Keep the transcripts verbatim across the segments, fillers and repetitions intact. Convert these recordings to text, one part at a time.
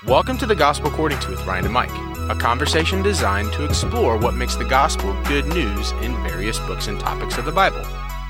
Welcome to the Gospel According to with Ryan and Mike, a conversation designed to explore what makes the gospel good news in various books and topics of the Bible.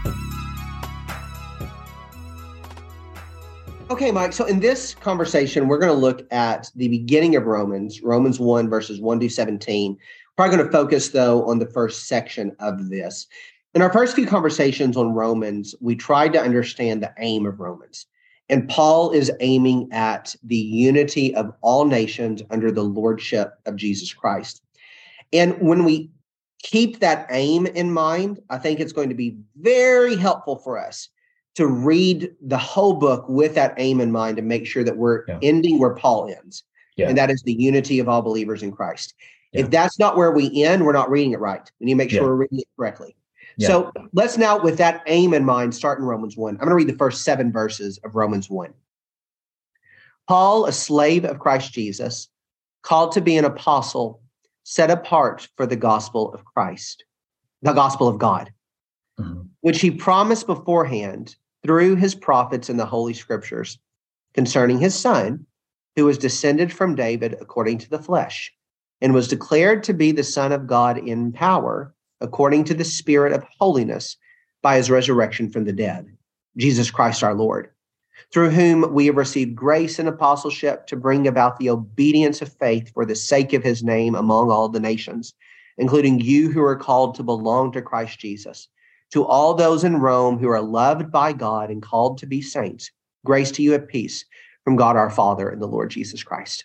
Okay, Mike, so in this conversation, we're going to look at the beginning of Romans, Romans one, verses one to seventeen. Probably going to focus, though, on the first section of this. In our first few conversations on Romans, we tried to understand the aim of Romans. And Paul is aiming at the unity of all nations under the lordship of Jesus Christ. And when we keep that aim in mind, I think it's going to be very helpful for us to read the whole book with that aim in mind and make sure that we're yeah. ending where Paul ends. Yeah. And that is the unity of all believers in Christ. Yeah. If that's not where we end, we're not reading it right. We need to make sure yeah. we're reading it correctly. Yeah. So let's now, with that aim in mind, start in Romans one. I'm going to read the first seven verses of Romans one. Paul, a slave of Christ Jesus, called to be an apostle, set apart for the gospel of Christ, the gospel of God, mm-hmm. which he promised beforehand through his prophets in the Holy Scriptures concerning his Son, who was descended from David according to the flesh, and was declared to be the Son of God in power, according to the Spirit of holiness, by his resurrection from the dead, Jesus Christ our Lord, through whom we have received grace and apostleship to bring about the obedience of faith for the sake of his name among all the nations, including you who are called to belong to Christ Jesus. To all those in Rome who are loved by God and called to be saints, grace to you and peace from God our Father and the Lord Jesus Christ.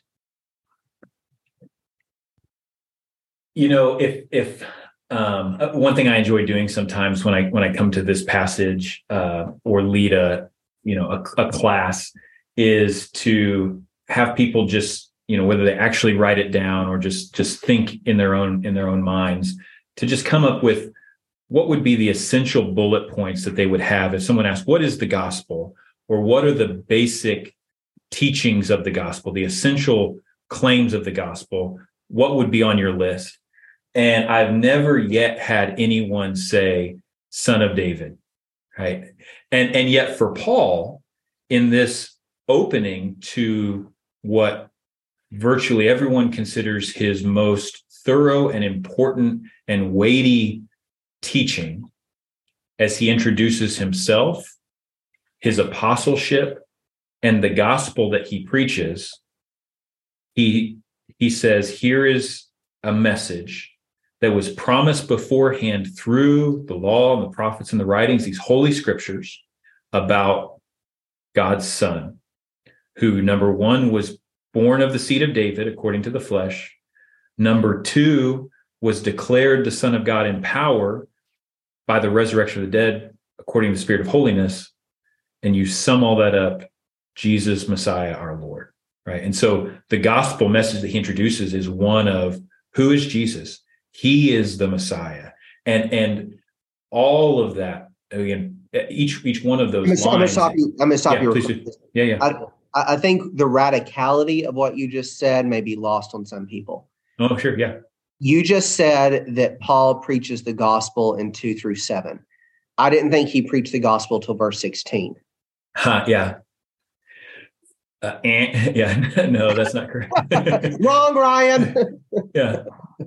You know, if if um, one thing I enjoy doing sometimes when I when I come to this passage uh, or lead a you know a, a class is to have people just you know whether they actually write it down or just just think in their own in their own minds to just come up with what would be the essential bullet points that they would have if someone asked, what is the gospel? Or what are the basic teachings of the gospel, the essential claims of the gospel? What would be on your list? And I've never yet had anyone say, Son of David, right? And, and yet for Paul, in this opening to what virtually everyone considers his most thorough and important and weighty teaching, as he introduces himself, his apostleship, and the gospel that he preaches, he he says, here is a message that was promised beforehand through the law and the prophets and the writings, these holy scriptures, about God's Son, who, number one, was born of the seed of David according to the flesh. Number two, was declared the Son of God in power by the resurrection of the dead according to the Spirit of holiness. And you sum all that up, Jesus, Messiah, our Lord, right? And so the gospel message that he introduces is one of, who is Jesus? He is the Messiah. And and all of that, again, each each one of those I'm gonna, lines. I'm going to stop you. I'm going to stop yeah, you. Please, yeah, yeah. I, I think the radicality of what you just said may be lost on some people. Oh, sure, yeah. You just said that Paul preaches the gospel in two through seven. I didn't think he preached the gospel till verse sixteen. Huh, yeah. Uh, and, yeah, no, that's not correct. Wrong, Ryan. yeah.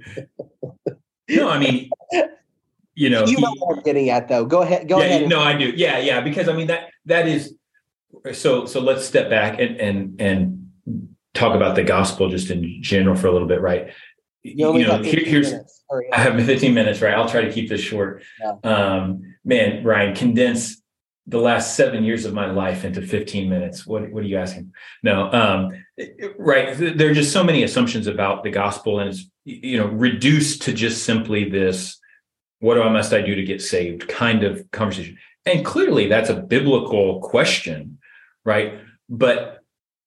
No, I mean, you know, you know he, what I'm getting at, though. Go ahead. Go yeah, ahead. No, I do. Yeah, yeah. Because I mean that that is so. So let's step back and and and talk about the gospel just in general for a little bit, right? You, you know, here, here's I have fifteen minutes, right? I'll try to keep this short. Yeah. Um, man, Ryan, condense the last seven years of my life into fifteen minutes. What, what are you asking? No, um, right. There are just so many assumptions about the gospel, and it's, you know, reduced to just simply this, what must I do to get saved kind of conversation. And clearly that's a biblical question, right? But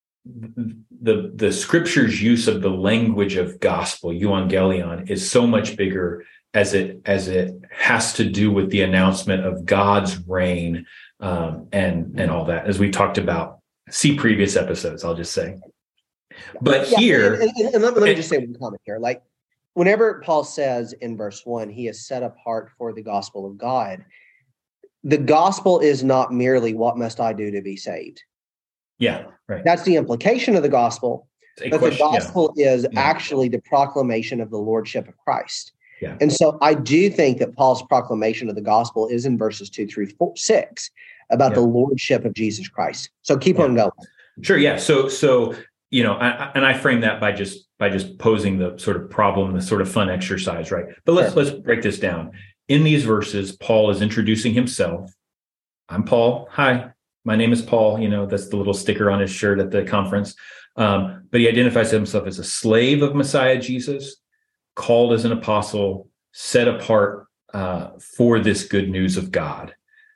the, the scripture's use of the language of gospel, euangelion, is so much bigger as it, as it has to do with the announcement of God's reign, Um, and and all that, as we talked about. See previous episodes, I'll just say. But yeah, here, and, and, and let, me, let me just say one comment here. Like, whenever Paul says in verse one, he is set apart for the gospel of God, the gospel is not merely what must I do to be saved. Yeah, right. That's the implication of the gospel. A but question, the gospel yeah. is yeah. actually the proclamation of the lordship of Christ. Yeah. And so I do think that Paul's proclamation of the gospel is in verses two through four, six about yeah. the lordship of Jesus Christ. So keep yeah. on going. Sure. Yeah. So, so, you know, I, and I frame that by just, by just posing the sort of problem, the sort of fun exercise, right? But let's, sure. let's break this down. In these verses, Paul is introducing himself. I'm Paul. Hi, my name is Paul. You know, that's the little sticker on his shirt at the conference. Um, but he identifies himself as a slave of Messiah Jesus, called as an apostle, set apart uh, for this good news of God,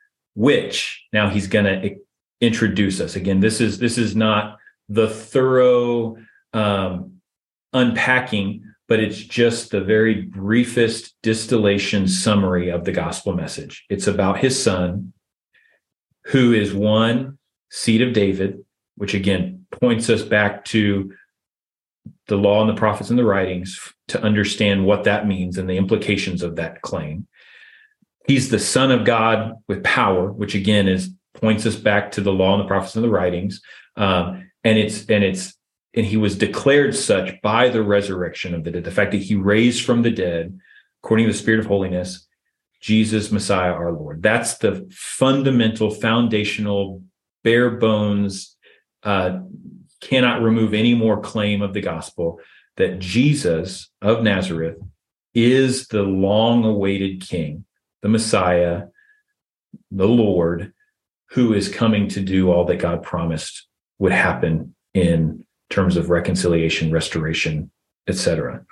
which now he's going to introduce us. Again, this is this is not the thorough um, unpacking, but it's just the very briefest distillation summary of the gospel message. It's about his son, who is one seed of David, which again points us back to the law and the prophets and the writings to understand what that means and the implications of that claim. He's the Son of God with power, which again is points us back to the law and the prophets and the writings. Um, and it's and it's and he was declared such by the resurrection of the dead, the fact that he raised from the dead, according to the Spirit of holiness, Jesus, Messiah, our Lord. That's the fundamental, foundational, bare bones, uh, cannot remove any more claim of the gospel that Jesus of Nazareth is the long-awaited King, the Messiah, the Lord, who is coming to do all that God promised would happen in terms of reconciliation, restoration, et cetera.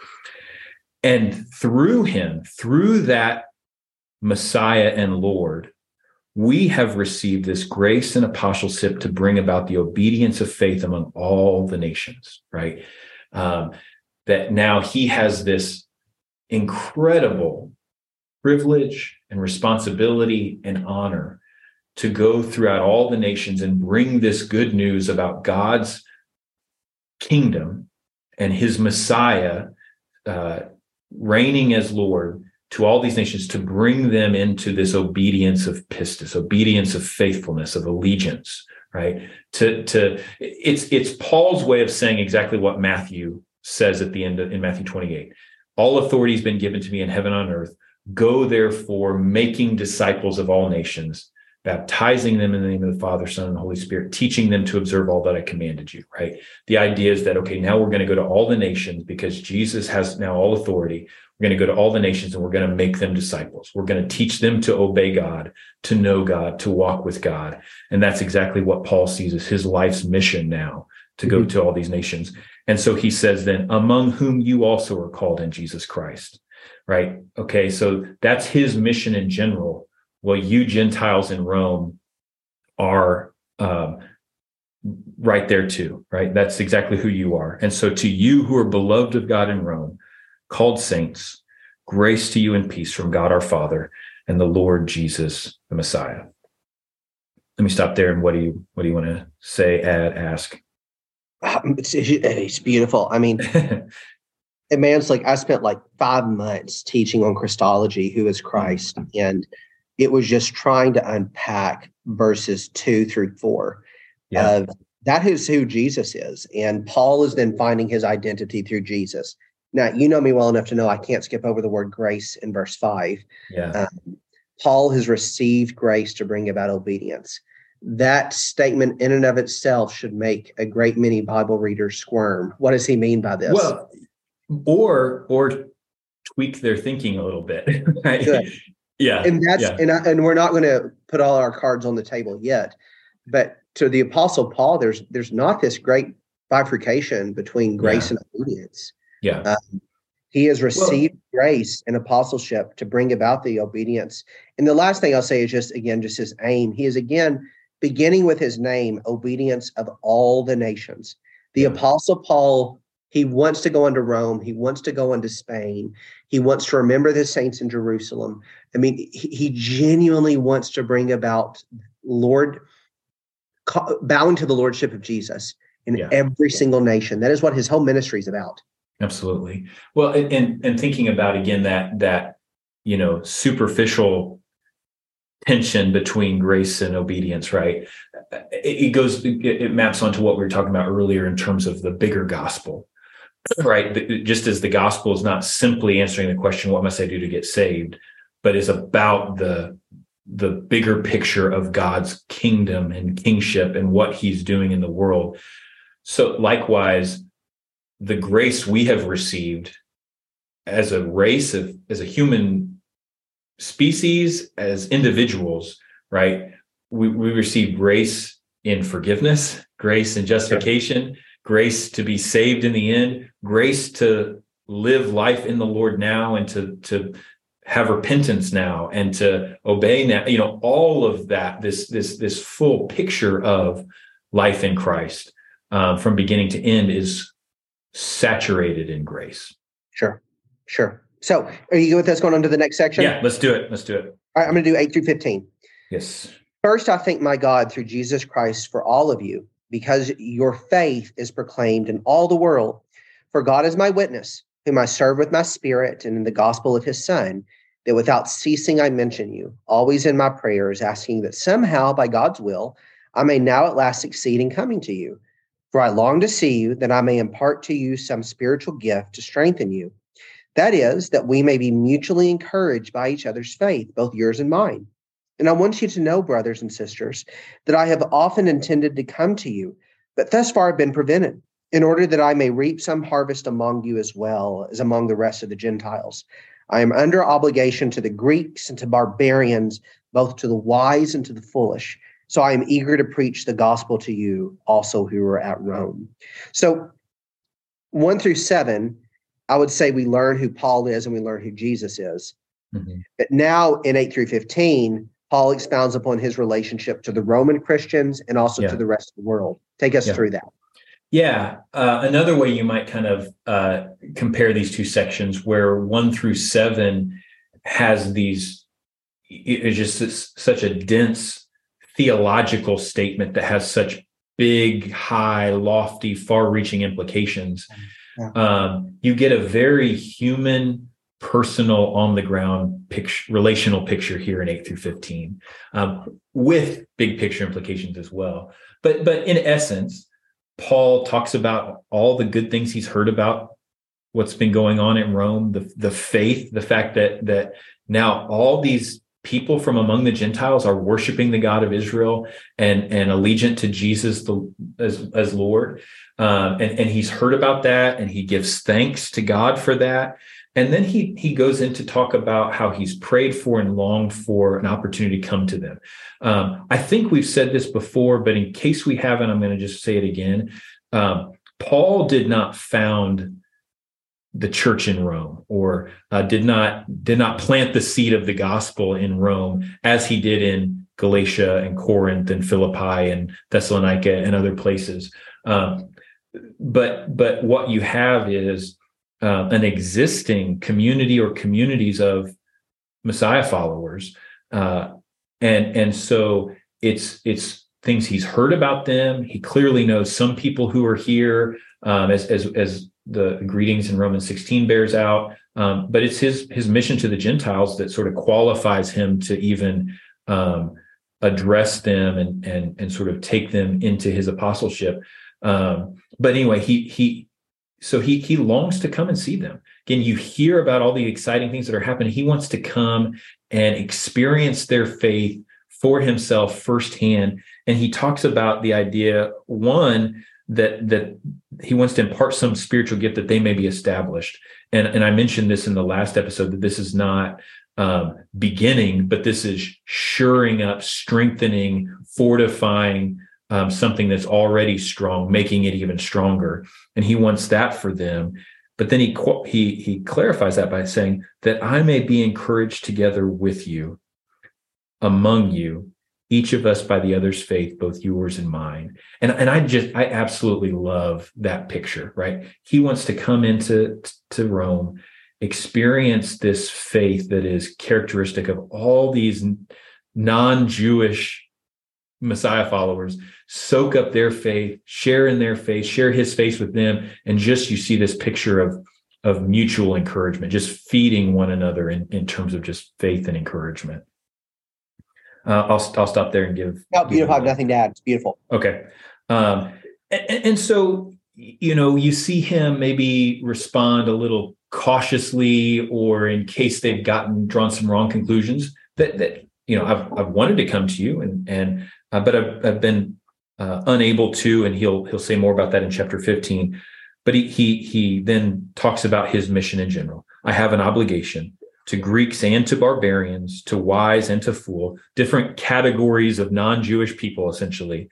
And through him, through that Messiah and Lord, we have received this grace and apostleship to bring about the obedience of faith among all the nations, right? Um, that now he has this incredible privilege and responsibility and honor to go throughout all the nations and bring this good news about God's kingdom and his Messiah uh, reigning as Lord to all these nations, to bring them into this obedience of pistis, obedience of faithfulness, of allegiance, right? To, to it's it's Paul's way of saying exactly what Matthew says at the end of, in Matthew twenty-eight. All authority has been given to me in heaven and on earth. Go therefore, making disciples of all nations, baptizing them in the name of the Father, Son, and Holy Spirit, teaching them to observe all that I commanded you, right? The idea is that, okay, now we're going to go to all the nations because Jesus has now all authority. We're going to go to all the nations and we're going to make them disciples. We're going to teach them to obey God, to know God, to walk with God. And that's exactly what Paul sees as his life's mission now, to go mm-hmm. to all these nations. And so he says then, among whom you also are called in Jesus Christ, right? Okay, so that's his mission in general. Well, you Gentiles in Rome are um, right there too, right? That's exactly who you are. And so to you who are beloved of God in Rome, called saints, grace to you and peace from God our Father and the Lord Jesus, the Messiah. Let me stop there. And what do you what do you want to say, add, ask? Um, it's, it's beautiful. I mean, and man, it's like I spent like five months teaching on Christology, who is Christ, and it was just trying to unpack verses two through four. Yeah. Uh, that is who Jesus is, and Paul is then finding his identity through Jesus. Now, you know me well enough to know I can't skip over the word grace in verse five. Yeah. Um, Paul has received grace to bring about obedience. That statement in and of itself should make a great many Bible readers squirm. What does he mean by this? Well, or or tweak their thinking a little bit. Right? Good. Yeah. And that's yeah. and I, and we're not going to put all our cards on the table yet. But to the Apostle Paul, there's there's not this great bifurcation between grace yeah. and obedience. Yeah. Um, he has received well, grace and apostleship to bring about the obedience. And the last thing I'll say is just, again, just his aim. He is, again, beginning with his name, obedience of all the nations. The yeah. Apostle Paul, he wants to go into Rome. He wants to go into Spain. He wants to remember the saints in Jerusalem. I mean, he, he genuinely wants to bring about Lord, bowing to the lordship of Jesus in yeah. every single nation. That is what his whole ministry is about. Absolutely. Well, and, and and thinking about again that that you know superficial tension between grace and obedience, right? it, it goes, it, it maps onto what we were talking about earlier in terms of the bigger gospel, right? Just as the gospel is not simply answering the question, what must I do to get saved, but is about the, the bigger picture of God's kingdom and kingship and what he's doing in the world. So likewise, the grace we have received as a race of, as a human species, as individuals, right? We, we receive grace in forgiveness, grace in justification, grace to be saved in the end, grace to live life in the Lord now and to, to have repentance now and to obey now, you know, all of that, this, this, this full picture of life in Christ uh, from beginning to end is saturated in grace. Sure. Sure. So are you good with us going on to the next section? Yeah, let's do it. Let's do it. All right. I'm going to do eight through fifteen. Yes. First, I thank my God through Jesus Christ for all of you, because your faith is proclaimed in all the world. For God is my witness, whom I serve with my spirit and in the gospel of his Son, that without ceasing I mention you, always in my prayers, asking that somehow by God's will, I may now at last succeed in coming to you. For I long to see you, that I may impart to you some spiritual gift to strengthen you. That is, that we may be mutually encouraged by each other's faith, both yours and mine. And I want you to know, brothers and sisters, that I have often intended to come to you, but thus far have been prevented, in order that I may reap some harvest among you as well as among the rest of the Gentiles. I am under obligation to the Greeks and to barbarians, both to the wise and to the foolish. So I am eager to preach the gospel to you also who are at Rome. So one through seven, I would say we learn who Paul is and we learn who Jesus is. Mm-hmm. But now in eight through fifteen, Paul expounds upon his relationship to the Roman Christians and also yeah. to the rest of the world. Take us yeah. through that. Yeah. Uh, another way you might kind of uh, compare these two sections, where one through seven has these, it's just this, such a dense theological statement that has such big, high, lofty, far-reaching implications. Yeah. Um, you get a very human, personal, on-the-ground picture, relational picture here in eight through fifteen, um, with big picture implications as well. But but in essence, Paul talks about all the good things he's heard about what's been going on in Rome, the, the faith, the fact that that now all these people from among the Gentiles are worshiping the God of Israel and, and allegiant to Jesus the, as, as Lord. Um, and, and he's heard about that, and he gives thanks to God for that. And then he he goes in to talk about how he's prayed for and longed for an opportunity to come to them. Um, I think we've said this before, but in case we haven't, I'm going to just say it again. Um, Paul did not found the church in Rome, or uh, did not did not plant the seed of the gospel in Rome as he did in Galatia and Corinth and Philippi and Thessalonica and other places. Um, but but what you have is Uh, an existing community or communities of Messiah followers, uh, and and so it's it's things he's heard about them. He clearly knows some people who are here, um, as as as the greetings in Romans sixteen bears out. Um, but it's his his mission to the Gentiles that sort of qualifies him to even um, address them and and and sort of take them into his apostleship. Um, but anyway, he he. So he he longs to come and see them. Again, you hear about all the exciting things that are happening. He wants to come and experience their faith for himself firsthand. And he talks about the idea, one, that that he wants to impart some spiritual gift that they may be established. And, and I mentioned this in the last episode, that this is not um, beginning, but this is shoring up, strengthening, fortifying Um, something that's already strong, making it even stronger. And he wants that for them. But then he he he clarifies that by saying that I may be encouraged together with you, among you, each of us by the other's faith, both yours and mine. And, and I just, I absolutely love that picture, right? He wants to come into to Rome, experience this faith that is characteristic of all these non-Jewish Messiah followers, soak up their faith, share in their faith, share his faith with them. And just, you see this picture of, of mutual encouragement, just feeding one another in, in terms of just faith and encouragement. Uh, I'll I'll stop there and give. No, give beautiful. I have you- nothing to add. It's beautiful. Okay. Um, and, and so, you know, you see him maybe respond a little cautiously, or in case they've gotten drawn some wrong conclusions that, that, you know, I've, I've wanted to come to you and, and, uh, but I've, I've been uh, unable to, and he'll, he'll say more about that in chapter fifteen, but he, he, he then talks about his mission in general. I have an obligation to Greeks and to barbarians, to wise and to fool, different categories of non-Jewish people, essentially.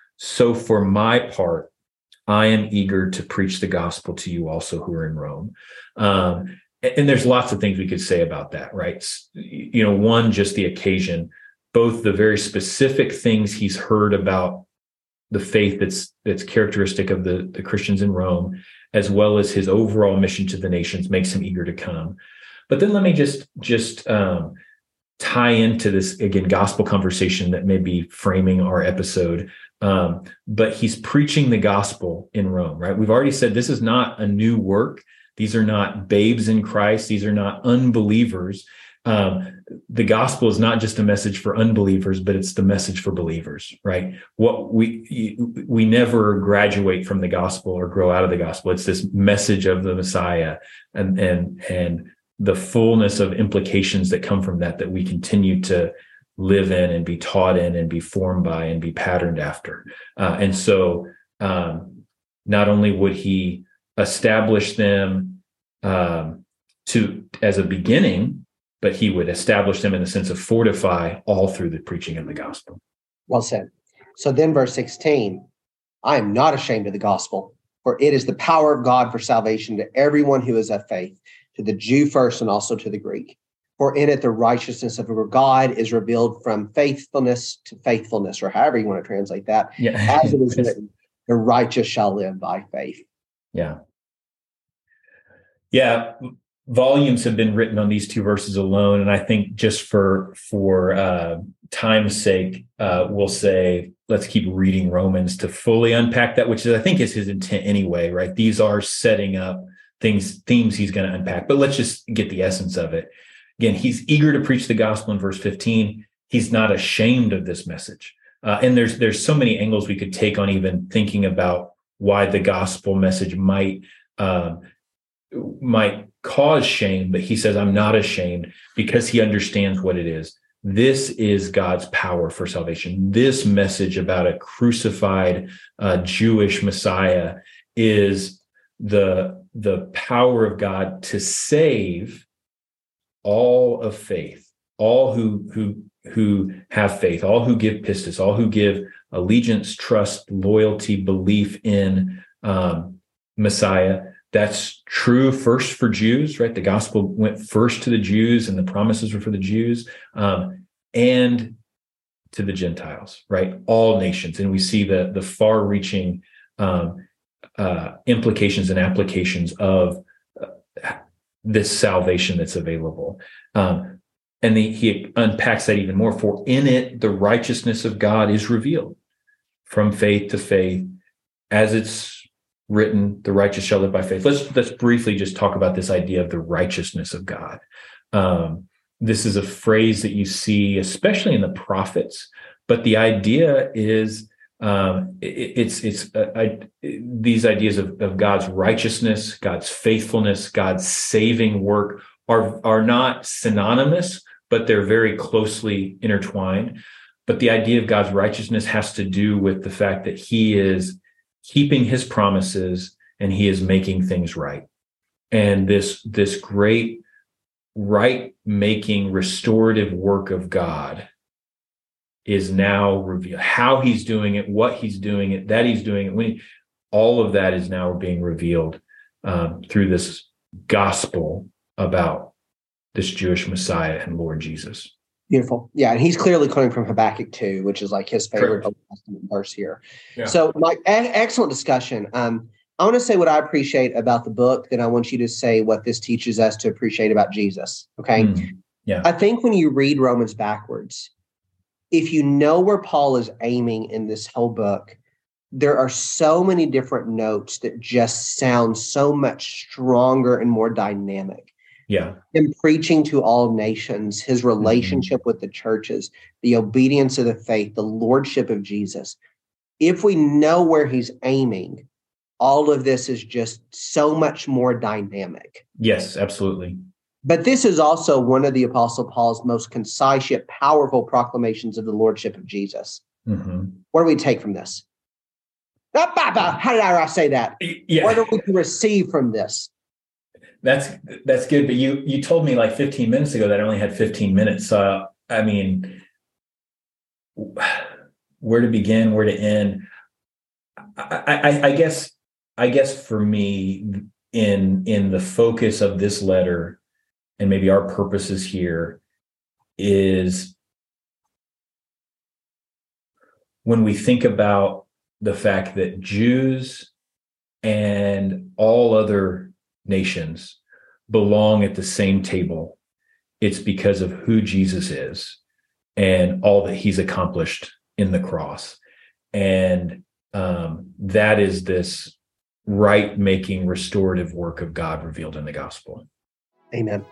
So for my part, I am eager to preach the gospel to you also who are in Rome. Um, and, and there's lots of things we could say about that, right? You know, one, just the occasion, both the very specific things he's heard about the faith that's that's characteristic of the, the Christians in Rome, as well as his overall mission to the nations, makes him eager to come. But then let me just just um, tie into this, again, gospel conversation that may be framing our episode. Um, but he's preaching the gospel in Rome, right? We've already said this is not a new work. These are not babes in Christ. These are not unbelievers. Um, the gospel is not just a message for unbelievers, but it's the message for believers, right? What we we never graduate from the gospel or grow out of the gospel. It's this message of the Messiah and and and the fullness of implications that come from that, that we continue to live in and be taught in and be formed by and be patterned after. Uh, and so um, not only would he establish them um, to as a beginning, but he would establish them in the sense of fortify all through the preaching of the gospel. Well said. So then verse sixteen, I am not ashamed of the gospel, for it is the power of God for salvation to everyone who is of faith, to the Jew first and also to the Greek. For in it the righteousness of God is revealed from faithfulness to faithfulness, or however you want to translate that. Yeah. As it is written, the righteous shall live by faith. Yeah. Yeah. Volumes have been written on these two verses alone. And I think just for, for uh, time's sake, uh, we'll say, let's keep reading Romans to fully unpack that, which is, I think, is his intent anyway, right? These are setting up things, themes he's going to unpack, but let's just get the essence of it. Again, he's eager to preach the gospel in verse fifteen. He's not ashamed of this message. Uh, and there's there's so many angles we could take on even thinking about why the gospel message might um, might cause shame, but he says, I'm not ashamed, because he understands what it is. This is God's power for salvation. This message about a crucified uh, Jewish Messiah is the, the power of God to save all of faith, all who who who have faith, all who give pistis, all who give allegiance, trust, loyalty, belief in um, Messiah. That's true first for Jews, right? The gospel went first to the Jews, and the promises were for the Jews, um, and to the Gentiles, right? All nations, and we see the the far-reaching um, uh, implications and applications of Uh, this salvation that's available. Um, and the, he unpacks that even more. For in it, the righteousness of God is revealed from faith to faith, as it's written, the righteous shall live by faith. Let's, let's briefly just talk about this idea of the righteousness of God. Um, this is a phrase that you see, especially in the prophets, but the idea is Um, it, it's it's uh, I, these ideas of, of God's righteousness, God's faithfulness, God's saving work are are not synonymous, but they're very closely intertwined. But the idea of God's righteousness has to do with the fact that he is keeping his promises and he is making things right. And this this great right-making restorative work of God is now revealed. How he's doing it, what he's doing it, that he's doing it, when he, all of that is now being revealed um, through this gospel about this Jewish Messiah and Lord Jesus. Beautiful. Yeah, and he's clearly coming from Habakkuk two, which is like his favorite Old Testament verse here. Yeah. So, Mike, e- excellent discussion. Um, I want to say what I appreciate about the book, then I want you to say what this teaches us to appreciate about Jesus, okay? Mm, yeah. I think when you read Romans backwards, if you know where Paul is aiming in this whole book, there are so many different notes that just sound so much stronger and more dynamic. Yeah. Him preaching to all nations, his relationship mm-hmm. with the churches, the obedience of the faith, the lordship of Jesus. If we know where he's aiming, all of this is just so much more dynamic. Yes, absolutely. But this is also one of the Apostle Paul's most concise yet powerful proclamations of the lordship of Jesus. Mm-hmm. What do we take from this? How did I say that? Yeah. What do we receive from this? That's that's good. But you you told me like fifteen minutes ago that I only had fifteen minutes. So I mean, where to begin, where to end? I, I, I guess I guess for me, in in the focus of this letter, and maybe our purposes here, is when we think about the fact that Jews and all other nations belong at the same table, it's because of who Jesus is and all that he's accomplished in the cross. And um, that is this right-making, restorative work of God revealed in the gospel. Amen.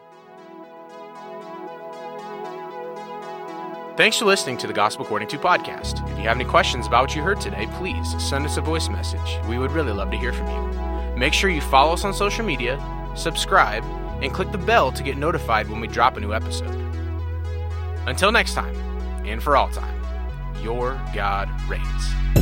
Thanks for listening to the Gospel According to podcast. If you have any questions about what you heard today, please send us a voice message. We would really love to hear from you. Make sure you follow us on social media, subscribe, and click the bell to get notified when we drop a new episode. Until next time, and for all time, your God reigns.